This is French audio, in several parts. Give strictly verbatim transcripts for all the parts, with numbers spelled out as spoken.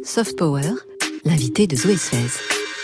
Soft Power, l'invité de Zoé Sfez.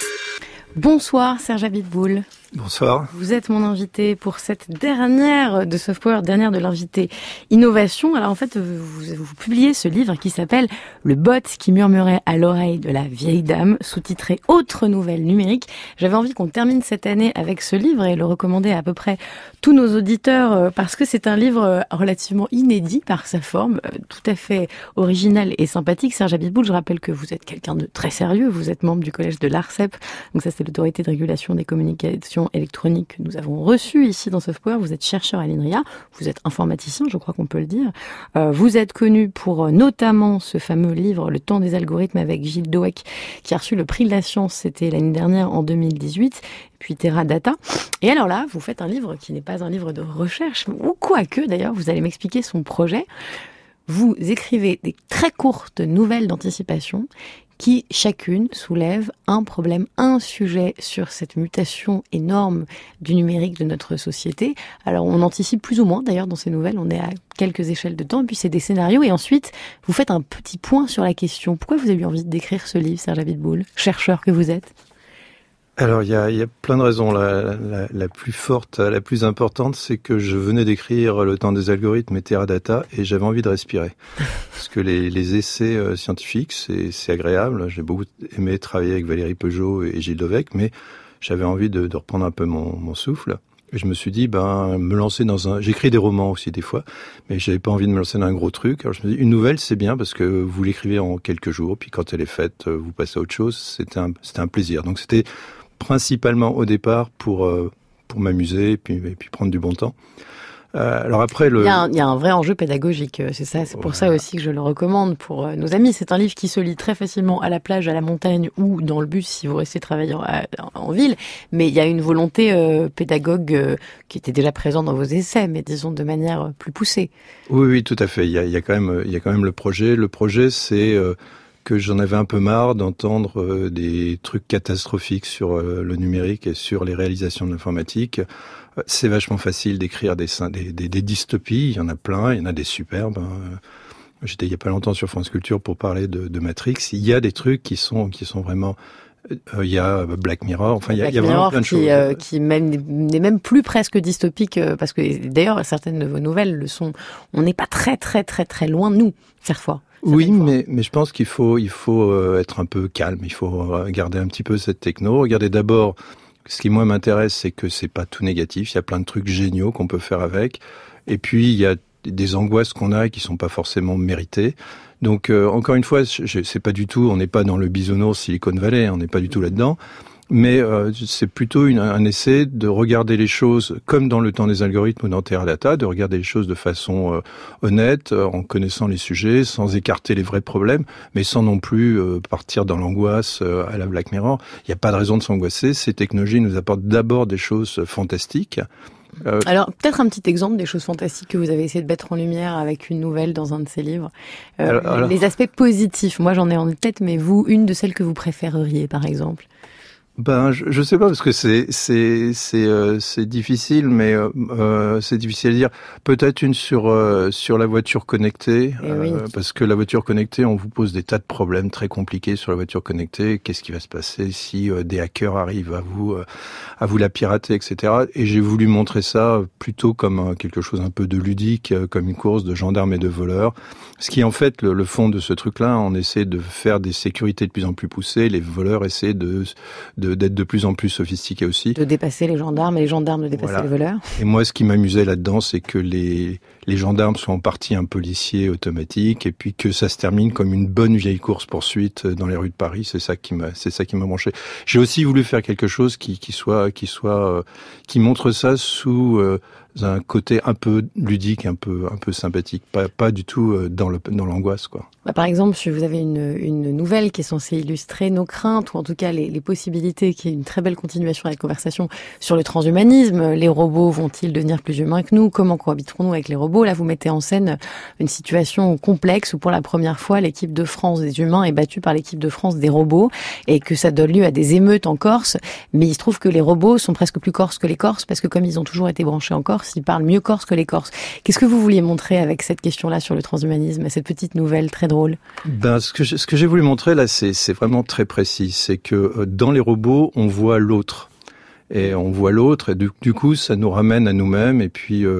Bonsoir Serge Abitboul. Bonsoir. Vous êtes mon invité pour cette dernière de Soft Power, dernière de l'invité Innovation. Alors en fait, vous, vous publiez ce livre qui s'appelle « Le bot qui murmurait à l'oreille de la vieille dame », sous-titré « Autre nouvelle numérique ». J'avais envie qu'on termine cette année avec ce livre et le recommander à à peu près tous nos auditeurs parce que c'est un livre relativement inédit par sa forme, tout à fait original et sympathique. Serge Abitboul, je rappelle que vous êtes quelqu'un de très sérieux. Vous êtes membre du collège de l'ARCEP, donc ça c'est l'autorité de régulation des communications électronique que nous avons reçu ici dans Soft Power. Vous êtes chercheur à l'INRIA, vous êtes informaticien, je crois qu'on peut le dire. Euh, vous êtes connu pour euh, notamment ce fameux livre « Le temps des algorithmes » avec Gilles Doech, qui a reçu le prix de la science, c'était l'année dernière en deux mille dix-huit, puis Teradata. Et alors là, vous faites un livre qui n'est pas un livre de recherche, ou quoique d'ailleurs, vous allez m'expliquer son projet. Vous écrivez des très courtes nouvelles d'anticipation qui, chacune, soulève un problème, un sujet sur cette mutation énorme du numérique de notre société. Alors, on anticipe plus ou moins, d'ailleurs, dans ces nouvelles, on est à quelques échelles de temps, et puis c'est des scénarios, et ensuite, vous faites un petit point sur la question. Pourquoi vous avez eu envie d'écrire ce livre, Serge Abitboul, chercheur que vous êtes ? Alors, il y a, il y a plein de raisons. La, la, la plus forte, la plus importante, c'est que je venais d'écrire Le temps des algorithmes et Teradata et j'avais envie de respirer. Parce que les, les essais euh, scientifiques, c'est, c'est agréable. J'ai beaucoup aimé travailler avec Valérie Peugeot et Gilles Doech, mais j'avais envie de, de reprendre un peu mon, mon souffle. Et je me suis dit, ben, me lancer dans un... J'écris des romans aussi des fois, mais j'avais pas envie de me lancer dans un gros truc. Alors je me dis, une nouvelle, c'est bien parce que vous l'écrivez en quelques jours, puis quand elle est faite, vous passez à autre chose. C'était un, c'était un plaisir. Donc c'était principalement au départ pour euh, pour m'amuser et puis et puis prendre du bon temps. Euh, alors après le il y, a un, il y a un vrai enjeu pédagogique, c'est ça, c'est pour voilà. Ça aussi que je le recommande pour euh, nos amis. C'est un livre qui se lit très facilement à la plage, à la montagne ou dans le bus si vous restez travailler en, en ville. Mais il y a une volonté euh, pédagogue euh, qui était déjà présente dans vos essais, mais disons de manière plus poussée. Oui, oui, tout à fait. Il y a, il y a quand même il y a quand même le projet. Le projet, c'est euh, que j'en avais un peu marre d'entendre euh, des trucs catastrophiques sur euh, le numérique et sur les réalisations de l'informatique. Euh, c'est vachement facile d'écrire des, des, des, des dystopies, il y en a plein, il y en a des superbes. Hein. J'étais il y a pas longtemps sur France Culture pour parler de, de Matrix. Il y a des trucs qui sont, qui sont vraiment... Euh, il y a Black Mirror, enfin il y a, il y a vraiment plein de qui, choses. Euh, qui même, n'est même plus presque dystopique, euh, parce que d'ailleurs certaines de vos nouvelles le sont. On n'est pas très très très très loin de nous, parfois. Oui, mais, mais je pense qu'il faut, il faut euh, être un peu calme, il faut regarder un petit peu cette techno. Regardez d'abord, ce qui moi m'intéresse, c'est que c'est pas tout négatif, il y a plein de trucs géniaux qu'on peut faire avec. Et puis, il y a des angoisses qu'on a qui sont pas forcément méritées. Donc, euh, encore une fois, je, c'est pas du tout, on n'est pas dans le bisounours Silicon Valley, on n'est pas du tout là-dedans. Mais euh, c'est plutôt une, un essai de regarder les choses comme dans Le temps des algorithmes ou dans Teradata, de regarder les choses de façon euh, honnête, euh, en connaissant les sujets, sans écarter les vrais problèmes, mais sans non plus euh, partir dans l'angoisse euh, à la Black Mirror. Il n'y a pas de raison de s'angoisser. Ces technologies nous apportent d'abord des choses fantastiques. Euh... Alors, peut-être un petit exemple des choses fantastiques que vous avez essayé de mettre en lumière avec une nouvelle dans un de ces livres. Euh, alors, alors... Les aspects positifs, moi j'en ai en tête, mais vous, une de celles que vous préféreriez, par exemple ? Ben, je, je sais pas parce que c'est c'est c'est euh, c'est difficile, mais euh, c'est difficile à dire. Peut-être une sur euh, sur la voiture connectée, euh, oui. Parce que la voiture connectée, on vous pose des tas de problèmes très compliqués sur la voiture connectée. Qu'est-ce qui va se passer si euh, des hackers arrivent à vous euh, à vous la pirater, et cetera. Et j'ai voulu montrer ça plutôt comme euh, quelque chose un peu de ludique, euh, comme une course de gendarmes et de voleurs. Ce qui est en fait le, le fond de ce truc-là, on essaie de faire des sécurités de plus en plus poussées. Les voleurs essaient de, de d'être de plus en plus sophistiqués aussi. De dépasser les gendarmes et les gendarmes de dépasser voilà. les voleurs. Et moi, ce qui m'amusait là-dedans, c'est que les les gendarmes sont en partie un policier automatique et puis que ça se termine comme une bonne vieille course-poursuite dans les rues de Paris. C'est ça qui m'a c'est ça qui m'a branché. J'ai aussi voulu faire quelque chose qui qui soit qui soit euh, qui montre ça sous euh, un côté un peu ludique, un peu un peu sympathique, pas pas du tout dans le dans l'angoisse quoi. Bah, par exemple, si vous avez une une nouvelle qui est censée illustrer nos craintes ou en tout cas les les possibilités, qui est une très belle continuation à la conversation sur le transhumanisme, les robots vont-ils devenir plus humains que nous ? Comment cohabiterons-nous avec les robots ? Là, vous mettez en scène une situation complexe où pour la première fois, l'équipe de France des humains est battue par l'équipe de France des robots et que ça donne lieu à des émeutes en Corse. Mais il se trouve que les robots sont presque plus corses que les Corses parce que comme ils ont toujours été branchés en Corse, Corse, il parle mieux corse que les Corses. Qu'est-ce que vous vouliez montrer avec cette question-là sur le transhumanisme, cette petite nouvelle très drôle? Ben, ce que je, ce que j'ai voulu montrer là, c'est, c'est vraiment très précis. C'est que dans les robots, on voit l'autre. Et on voit l'autre, et du, du coup, ça nous ramène à nous-mêmes. Et puis, euh,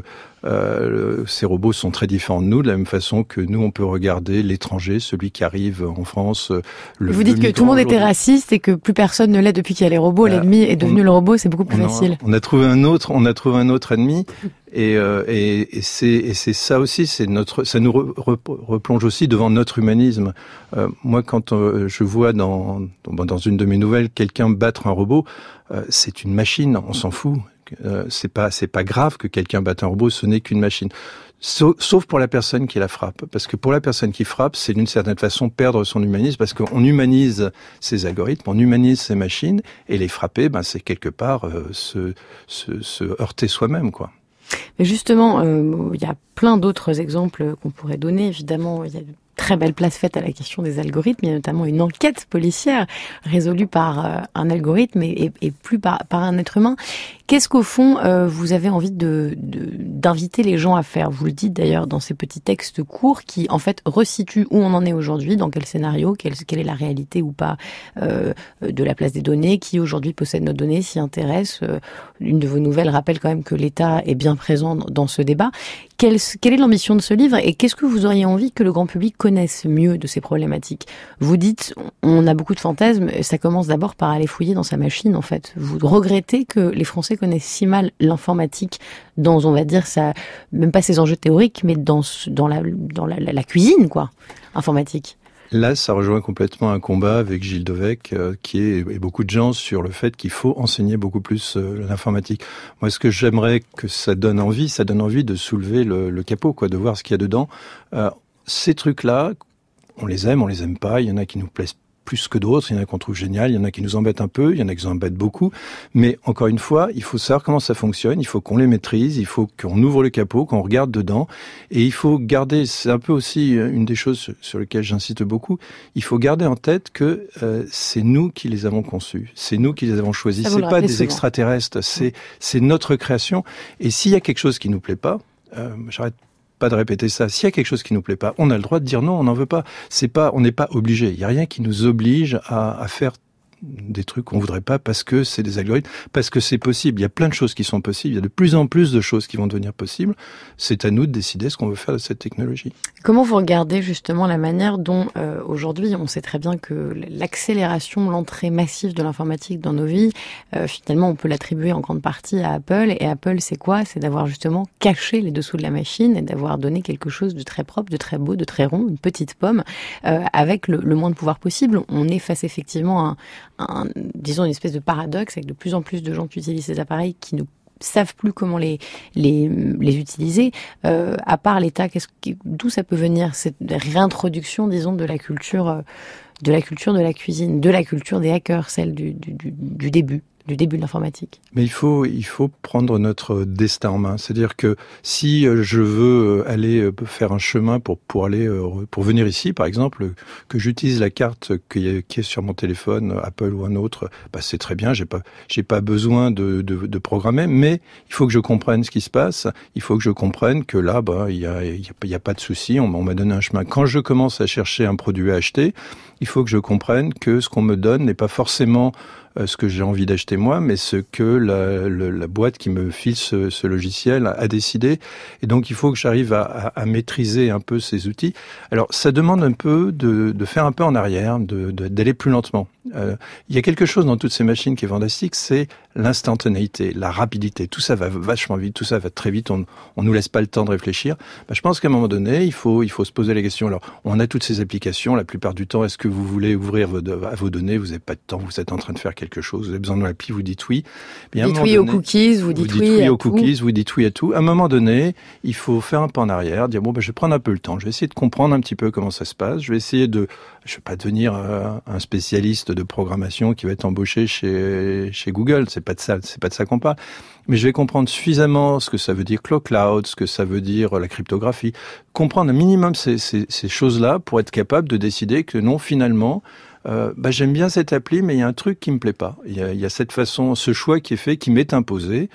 euh, ces robots sont très différents de nous, de la même façon que nous, on peut regarder l'étranger, celui qui arrive en France. Le, Vous dites le que tout le monde était raciste et que plus personne ne l'est depuis qu'il y a les robots. Euh, L'ennemi est devenu on, le robot, c'est beaucoup plus on facile. A, on a trouvé un autre, on a trouvé un autre ennemi. Et, euh, et, et, c'est, et c'est ça aussi, c'est notre, ça nous re, re, replonge aussi devant notre humanisme. Euh, moi, quand euh, je vois dans, dans, dans une de mes nouvelles quelqu'un battre un robot, euh, c'est une machine, on s'en fout. Euh, c'est pas, c'est pas grave que quelqu'un batte un robot, ce n'est qu'une machine. Sauf, sauf pour la personne qui la frappe. Parce que pour la personne qui frappe, c'est d'une certaine façon perdre son humanisme, parce qu'on humanise ces algorithmes, on humanise ces machines, et les frapper, ben, c'est quelque part euh, se, se, se heurter soi-même, quoi. Mais justement, euh, il y a plein d'autres exemples qu'on pourrait donner. Évidemment, il y a de très belle place faite à la question des algorithmes. Il y a notamment une enquête policière résolue par euh, un algorithme et, et, et plus par, par un être humain. Qu'est-ce qu'au fond, euh, vous avez envie de, de, d'inviter les gens à faire? Vous le dites d'ailleurs dans ces petits textes courts qui, en fait, resituent où on en est aujourd'hui, dans quel scénario, quelle, quelle est la réalité ou pas euh, de la place des données, qui aujourd'hui possède nos données, s'y intéresse. Euh, une de vos nouvelles rappelle quand même que l'État est bien présent dans ce débat. Quelle, quelle est l'ambition de ce livre et qu'est-ce que vous auriez envie que le grand public connaisse mieux de ces problématiques? Vous dites, on a beaucoup de fantasmes, ça commence d'abord par aller fouiller dans sa machine, en fait. Vous regrettez que les Français connaissent si mal l'informatique dans, on va dire, ça, même pas ses enjeux théoriques, mais dans, dans, la, dans la, la, la cuisine, quoi, informatique. Là, ça rejoint complètement un combat avec Gilles Devecq, euh, qui est, et beaucoup de gens, sur le fait qu'il faut enseigner beaucoup plus euh, l'informatique. Moi, ce que j'aimerais que ça donne envie, ça donne envie de soulever le, le capot, quoi, de voir ce qu'il y a dedans. Euh, ces trucs-là, on les aime, on les aime pas. Il y en a qui nous plaisent plus que d'autres, il y en a qu'on trouve génial, il y en a qui nous embêtent un peu, il y en a qui nous embêtent beaucoup. Mais encore une fois, il faut savoir comment ça fonctionne, il faut qu'on les maîtrise, il faut qu'on ouvre le capot, qu'on regarde dedans. Et il faut garder, c'est un peu aussi une des choses sur lesquelles j'insiste beaucoup, il faut garder en tête que euh, c'est nous qui les avons conçus, c'est nous qui les avons choisis, c'est pas des souvent. extraterrestres, c'est, c'est notre création. Et s'il y a quelque chose qui nous plaît pas, euh, j'arrête pas de répéter ça. S'il y a quelque chose qui nous plaît pas, on a le droit de dire non, on n'en veut pas. C'est pas, on n'est pas obligé. Il y a rien qui nous oblige à, à faire des trucs qu'on voudrait pas parce que c'est des algorithmes, parce que c'est possible. Il y a plein de choses qui sont possibles. Il y a de plus en plus de choses qui vont devenir possibles. C'est à nous de décider ce qu'on veut faire de cette technologie. Comment vous regardez justement la manière dont euh, aujourd'hui, on sait très bien que l'accélération, l'entrée massive de l'informatique dans nos vies, euh, finalement, on peut l'attribuer en grande partie à Apple. Et Apple, c'est quoi? C'est d'avoir justement caché les dessous de la machine et d'avoir donné quelque chose de très propre, de très beau, de très rond, une petite pomme, euh, avec le, le moins de pouvoir possible. On est face effectivement à un Un, disons une espèce de paradoxe avec de plus en plus de gens qui utilisent ces appareils qui ne savent plus comment les les, les utiliser. Euh, à part l'État, qu'est-ce, d'où ça peut venir cette réintroduction, disons, de la culture, euh, de la culture de la cuisine, de la culture des hackers, celle du, du, du, du début. du début de l'informatique. Mais il faut, il faut prendre notre destin en main. C'est-à-dire que si je veux aller faire un chemin pour, pour aller, pour venir ici, par exemple, que j'utilise la carte qui est, qui est sur mon téléphone, Apple ou un autre, bah c'est très bien, j'ai pas, j'ai pas besoin de, de, de programmer, mais il faut que je comprenne ce qui se passe. Il faut que je comprenne que là, bah, il y a, il y a, il y a pas de souci, on, on m'a donné un chemin. Quand je commence à chercher un produit à acheter, il faut que je comprenne que ce qu'on me donne n'est pas forcément ce que j'ai envie d'acheter moi, mais ce que la, la, la boîte qui me file ce, ce logiciel a, a décidé. Et donc, il faut que j'arrive à, à, à maîtriser un peu ces outils. Alors, ça demande un peu de, de faire un peu en arrière, de, de, d'aller plus lentement. Euh, il y a quelque chose dans toutes ces machines qui est fantastique, c'est l'instantanéité, la rapidité. Tout ça va vachement vite, tout ça va très vite, on on nous laisse pas le temps de réfléchir. Ben, je pense qu'à un moment donné, il faut il faut se poser la question. Alors, on a toutes ces applications, la plupart du temps, est-ce que vous voulez ouvrir vos, à vos données, vous n'avez pas de temps, vous êtes en train de faire quelque chose, vous avez besoin de l'appli, vous dites oui. Vous dites oui aux cookies, vous dites oui, oui aux tout. cookies, vous dites oui à tout. À un moment donné, il faut faire un pas en arrière, dire bon ben je vais prendre un peu le temps, je vais essayer de comprendre un petit peu comment ça se passe, je vais essayer de, je vais pas devenir euh, un spécialiste de programmation qui va être embauché chez chez Google, c'est pas de ça, c'est pas de ça qu'on parle. Mais je vais comprendre suffisamment ce que ça veut dire cloud, ce que ça veut dire la cryptographie, comprendre un minimum ces, ces, ces choses-là pour être capable de décider que non, finalement, euh, bah, j'aime bien cette appli, mais il y a un truc qui me plaît pas. Il y a, il y a cette façon, ce choix qui est fait, qui m'est imposé.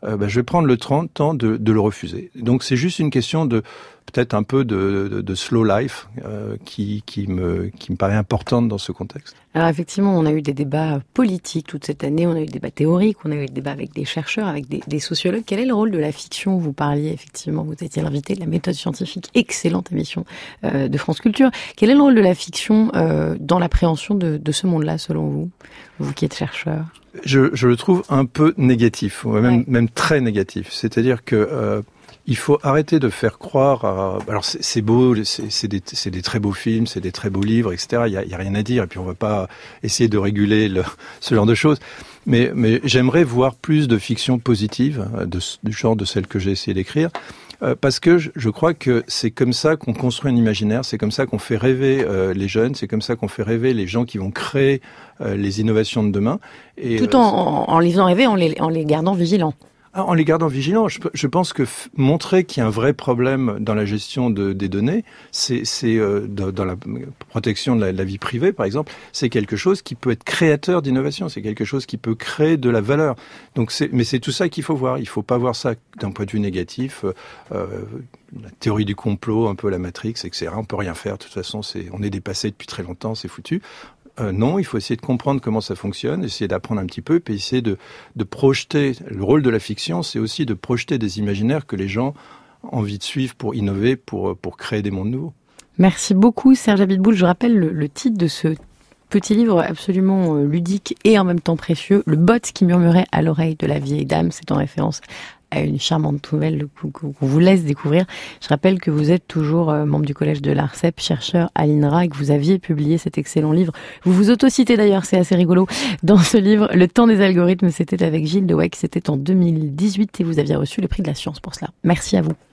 euh, bah, je vais prendre le temps de, de le refuser. Donc c'est juste une question de peut-être un peu de, de, de slow life euh, qui, qui, me, qui me paraît importante dans ce contexte. Alors effectivement, on a eu des débats politiques toute cette année, on a eu des débats théoriques, on a eu des débats avec des chercheurs, avec des, des sociologues. Quel est le rôle de la fiction ? Vous parliez effectivement, vous étiez l'invité de la méthode scientifique, excellente émission euh, de France Culture. Quel est le rôle de la fiction euh, dans l'appréhension de, de ce monde-là, selon vous, vous qui êtes chercheur ? Je, je le trouve un peu négatif, même, ouais. même très négatif. C'est-à-dire que euh, il faut arrêter de faire croire à... Alors c'est, c'est beau, c'est, c'est, des, c'est des très beaux films, c'est des très beaux livres, et cetera. Il y a, il y a rien à dire, et puis on va pas essayer de réguler le, ce genre de choses. Mais, mais j'aimerais voir plus de fiction positive, de, du genre de celle que j'ai essayé d'écrire, euh, parce que je, je crois que c'est comme ça qu'on construit un imaginaire, c'est comme ça qu'on fait rêver euh, les jeunes, c'est comme ça qu'on fait rêver les gens qui vont créer euh, les innovations de demain. Et, Tout en, en, en les faisant rêver, en les, en les gardant vigilants. Ah, en les gardant vigilants, je, je pense que f- montrer qu'il y a un vrai problème dans la gestion de, des données, c'est, c'est euh, dans, dans la protection de la, de la vie privée, par exemple, c'est quelque chose qui peut être créateur d'innovation, c'est quelque chose qui peut créer de la valeur. Donc, c'est, mais c'est tout ça qu'il faut voir. Il faut pas voir ça d'un point de vue négatif. Euh, la théorie du complot, un peu la Matrix, et cetera. On peut rien faire. De toute façon, c'est, on est dépassé depuis très longtemps, c'est foutu. Euh, non, il faut essayer de comprendre comment ça fonctionne, essayer d'apprendre un petit peu, puis essayer de, de projeter. Le rôle de la fiction, c'est aussi de projeter des imaginaires que les gens ont envie de suivre pour innover, pour, pour créer des mondes nouveaux. Merci beaucoup Serge Abitboul. Je rappelle le, le titre de ce petit livre absolument ludique et en même temps précieux, Le bot qui murmurait à l'oreille de la vieille dame. C'est en référence à une charmante nouvelle qu'on vous laisse découvrir. Je rappelle que vous êtes toujours membre du collège de l'ARCEP, chercheur à l'I N R A, et que vous aviez publié cet excellent livre. Vous vous autocitez d'ailleurs, c'est assez rigolo. Dans ce livre, Le temps des algorithmes, c'était avec Gilles Dewey, c'était en deux mille dix-huit et vous aviez reçu le prix de la science pour cela. Merci à vous.